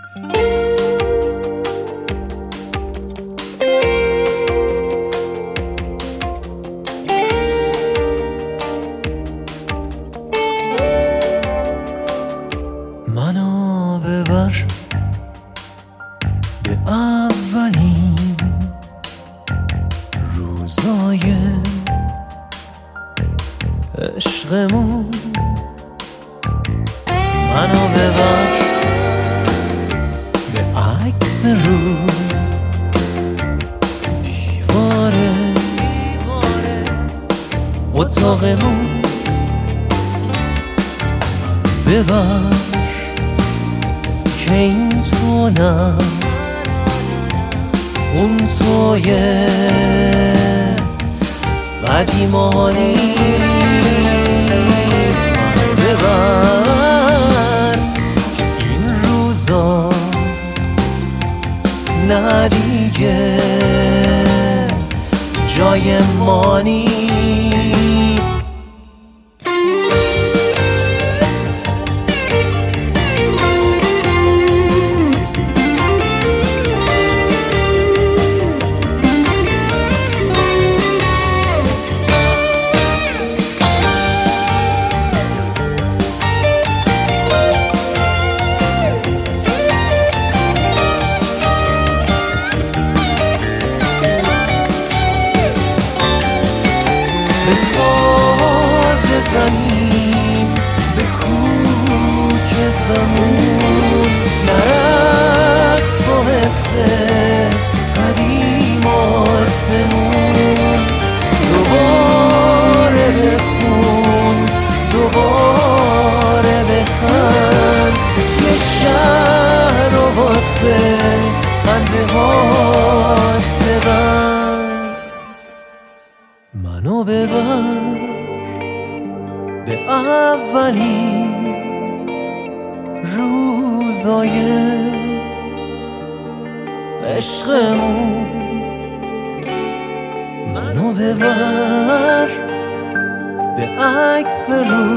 منو ببر به اولین روزای عشقمون، منو ببر به عکس رو دیوار اتاقمون، ببر که این تو نه اون توی قدیما نیست. ببر که این روزا نه دیگه جای ما نیست. به ساز زمین، به کوک زمون، نرقص و مثل قدیمات بمون. دوباره بخون، دوباره بخند، یه شهر رو واسه خنده هات ببند. منو ببر به اولین روزای عشقمون، منو ببر به عکس رو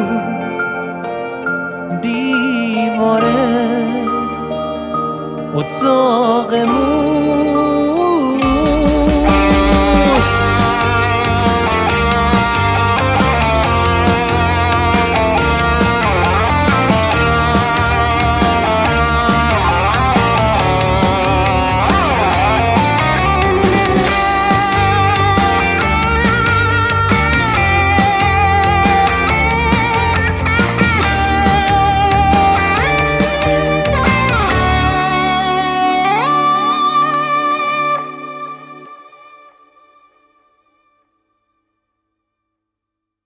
دیوار اتاقمون.